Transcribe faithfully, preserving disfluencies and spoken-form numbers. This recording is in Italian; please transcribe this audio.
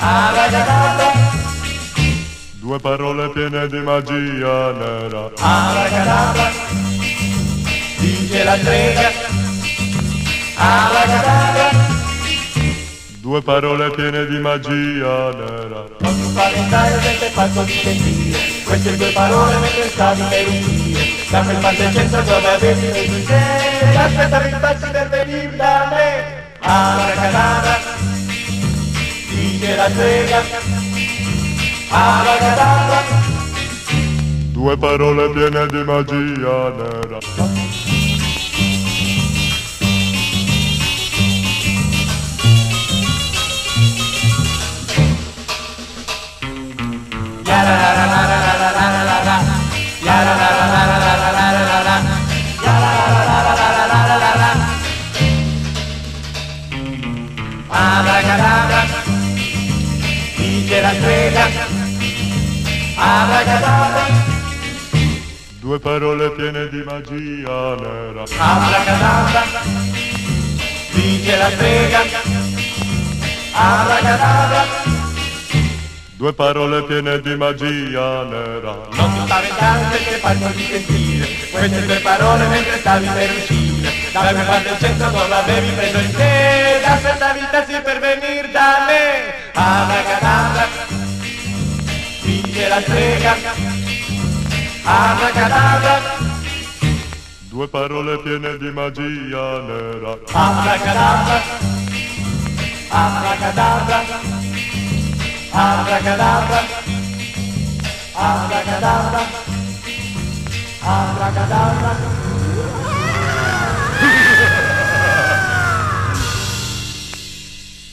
Abracadabra, Due parole piene di magia nera. abracadabra, dice la strega. Abracadabra, Due parole piene di magia nera. non ti spaventare se ti faccio di sentire queste due parole mentre stavi per uscire da quel bar del centro dove avevi le tue idee. Aspettavi il taxi per venire da me. Abracadabra, dice la strega. Abracadabra, Due parole piene di magia nera. Abracadabra, dice la strega. Abracadabra, Due parole piene di magia nera. abracadabra, dice la strega. Abracadabra, Due parole piene di magia nera. non ti spaventare se ti faccio di sentire queste due parole mentre stavi per uscire da quel bar del centro dove avevi preso il tè. Aspettavi il taxi per venire da me. Abracadabra, dice la strega. Abracadabra, Due parole piene di magia nera. abracadabra, abracadabra, abracadabra, abracadabra, abracadabra.